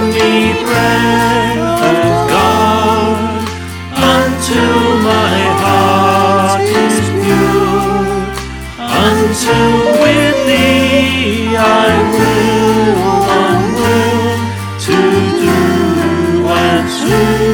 me breath of God, until my heart is pure, until with thee I will to do and to